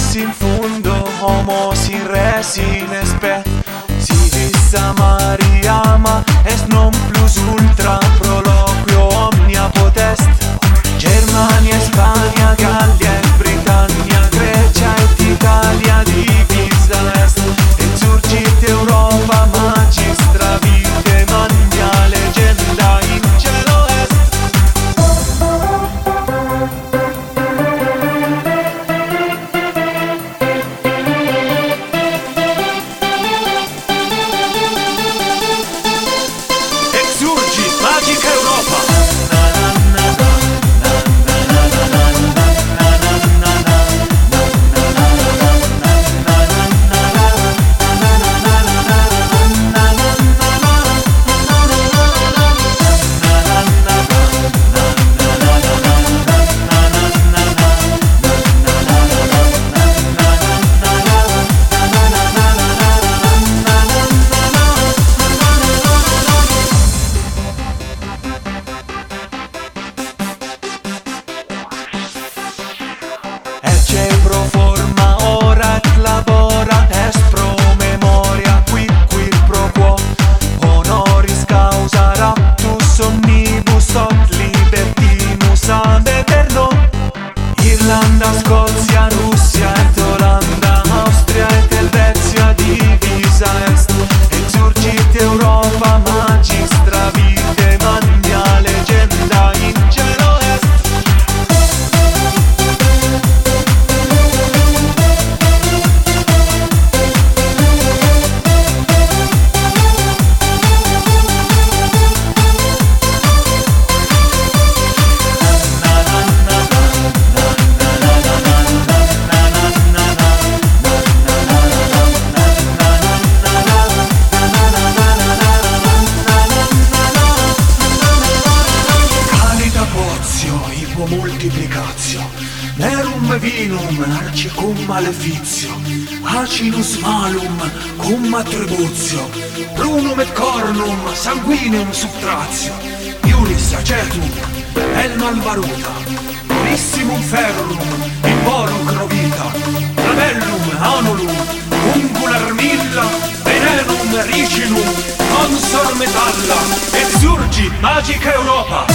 in fundo, homo sin res in espe. Si vissa Mariama, est non plus ultra proloquio omnia potest. Germania, Spagna, Gallia e Britannia, Grecia et Italia divisa est. Et surgit Europa magistra vitae magna legenda in cielo est. Exurgi magica Europa. Ecce pro forma ora et labora, est pro memoria quid pro quo. Honoris causa raptus omnibus tot libertinus ad eterno. Irlanda, Scozia, Russia et Olanda, Austria et Helvetia divisa est. Exurgit Europa magistra vitae magna legenda in cielo est. Multiplicatio, merum vinum arci cum malefizio, acinus malum cum attributio, prunum et cornum sanguineum subtratio, iuris acetum el malvaruta, purissimum ferrum in morum crovita, labellum anulum ungul armilla, venenum ricinum consor metalla, exurgit magica Europa.